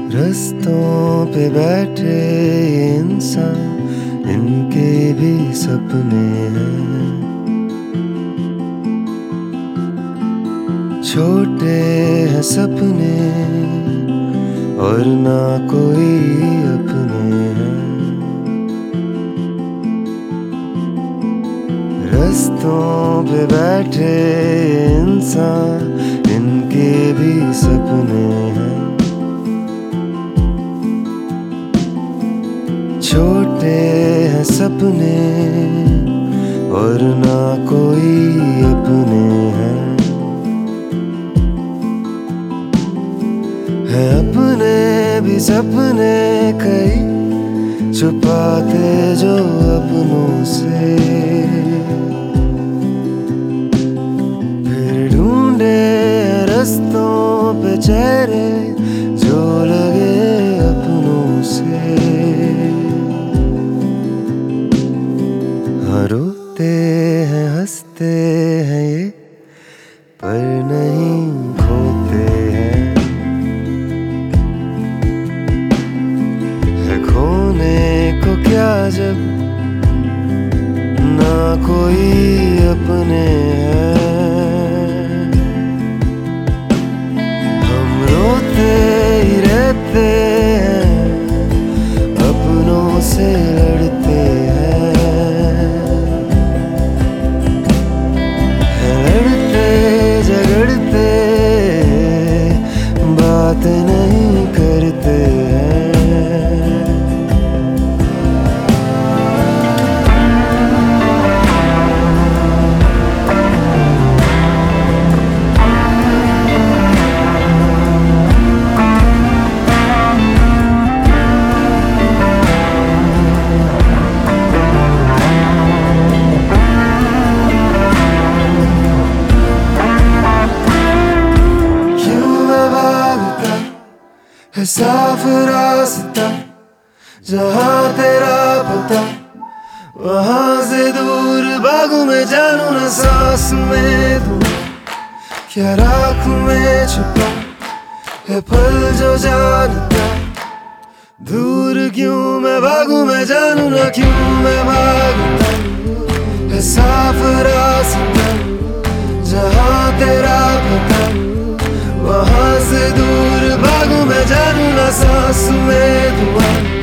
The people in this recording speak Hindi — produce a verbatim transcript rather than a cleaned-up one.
रस्तों पे बैठे इंसान, इनके भी सपने हैं। छोटे हैं सपने और ना कोई अपने हैं। रस्तों पे बैठे इंसान, इनके भी सपने हैं। छोटे हैं सपने और ना कोई अपने हैं। है अपने भी सपने कई, छुपाते जो अपनों से। फिर ढूंढे रस्तों पे चेहरे जो लगे अपनों से। हाँ, रोते हैं हंसते हैं ये, पर नहीं खोते हैं। है खोने को क्या जब ना कोई अपने हैं। हम रोते ही रहते हैं, अपनों से लड़ते हैं। झगड़ते बात नहीं करते हैं। है साफ रास्ता जहाँ तेरा पता, वहाँ से दूर भागूं मैं, जानू न सांस में दूं। क्या राख में छुपा है पल जो जानता, दूर क्यों मैं भागूं मैं, जानू न क्यों मैं भागता। है साफ रास्ता जहाँ तेरा पता, वहाँ से दूर भागूं मैं, जानू ना सांस में दुआ।